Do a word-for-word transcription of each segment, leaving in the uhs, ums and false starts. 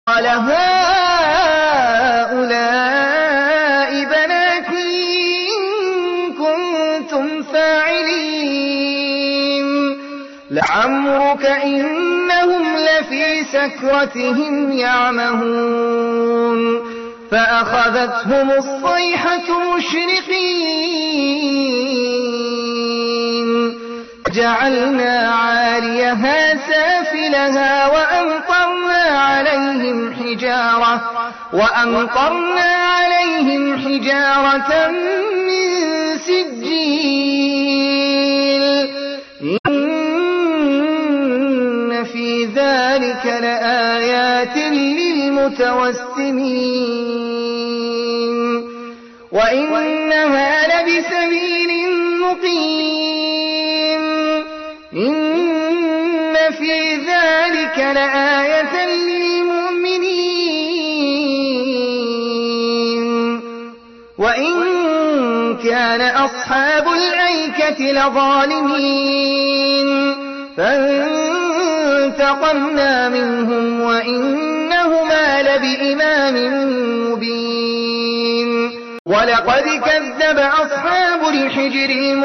قال هؤلاء بناتي إن كنتم فاعلين لعمرك إنهم لفي سكرتهم يعمهون فأخذتهم الصيحة مشرقين جعلنا عاليها سافلها وأمطرنا عليهم حجارة وأمطرنا عليهم حجارة من سجيل إن في ذلك لآيات للمتوسمين وإنها لبسبيل مقيم إن في ذلك لآية للمؤمنين وإن كان أصحاب الأيكة لظالمين فانتقمنا منهم وإنهما لبإمام مبين ولقد كذب أصحاب الحجر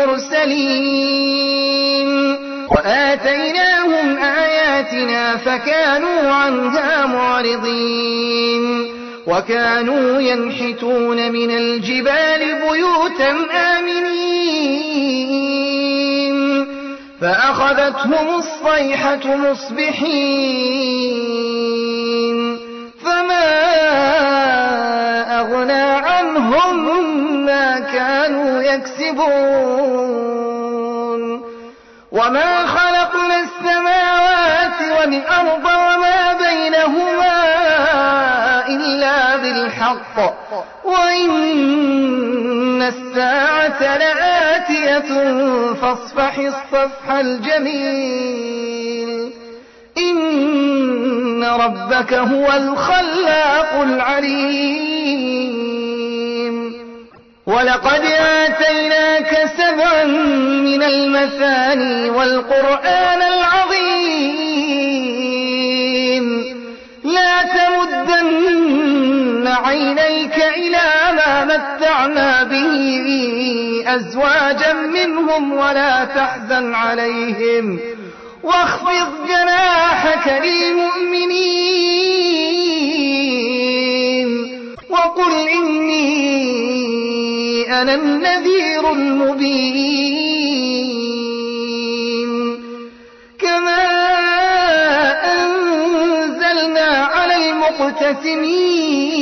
المرسلين وآتيناهم آياتنا فكانوا عنها معرضين وكانوا ينحتون من الجبال بيوتا آمنين فأخذتهم الصيحة مصبحين فما أغنى عنهم ما كانوا يكسبون وما خلقنا السماوات والأرض وما بينهما إلا بالحق وإن الساعة لآتية فاصفح الصفح الجميل إن ربك هو الخلاق العليم ولقد آتيناك سبعا من المثاني والقرآن العظيم لا تمدن عينيك إلى ما متعنا به أزواجا منهم ولا تحزن عليهم واخفض جناحك للمؤمنين وقل إني أنا النذير المبين كما أنزلنا على المقتسمين